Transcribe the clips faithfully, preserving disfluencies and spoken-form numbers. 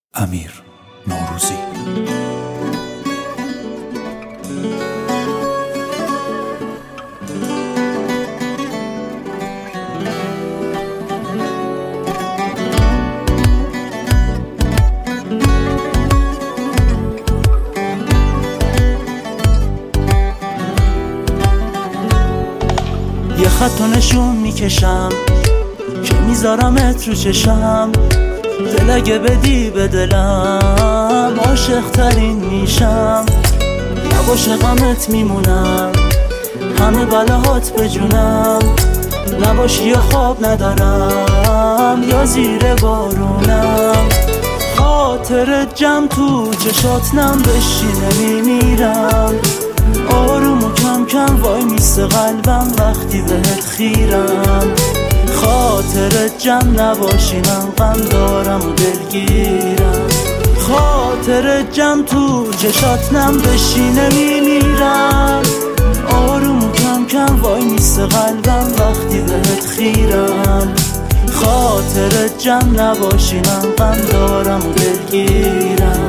امیر نوروزی. یه خط و نشون میکشم که میذارمت رو چشم، دل اگه بدی به دلم عاشق ترین میشم. نباشه غمت میمونم، همه بلاهات به جونم. نباشی یا خواب ندارم یا زیر بارونم. خاطرت جمع تو چشات نم بشینه میمیرم. آروم و کم کم وای میسته قلبم وقتی بهت خیرم. خاطرت جمع نباشی من غم دارم و دلگیرم. خاطرت جمع تو چشات نم بشینه میمیرم. آروم و کم کم وای میسته قلبم وقتی بهت خیرم. خاطرت جمع نباشی من غم دارم و دلگیرم.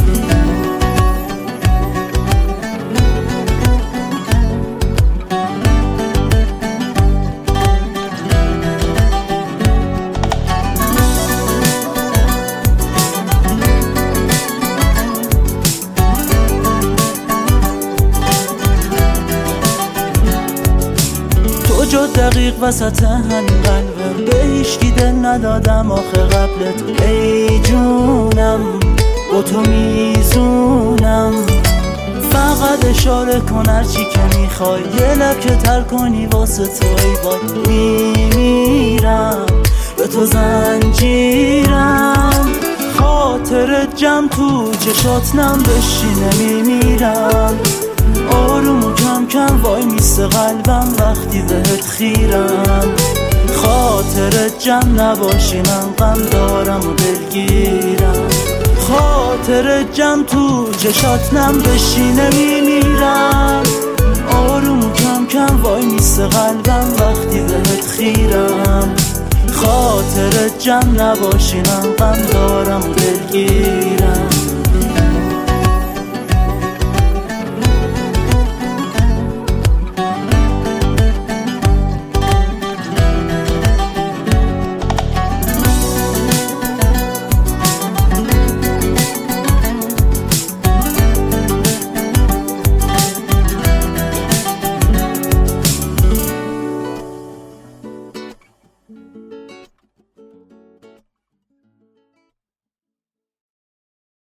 جو دقیق وسط همین قلبم، به هیچکی دل ندادم آخه قبلت. ای جونم با تو میزونم، فقط اشاره کن هرچی که میخوای. یه لب که تر کنی واسه تو ای وای. میمیرم به تو زنجیرم. خاطرت جمع تو چشات نم بشینه میمیرم. آروم و کم کم وای میسته قلبم وقتی بهت خیرم. خاطرت جمع نباشی من غم دارم و دلگیرم. خاطرت جمع تو چشات نم بشینه میمیرم. آروم و کم کم وای میسته قلبم وقتی بهت خیرم. خاطرت جمع نباشی من غم دارم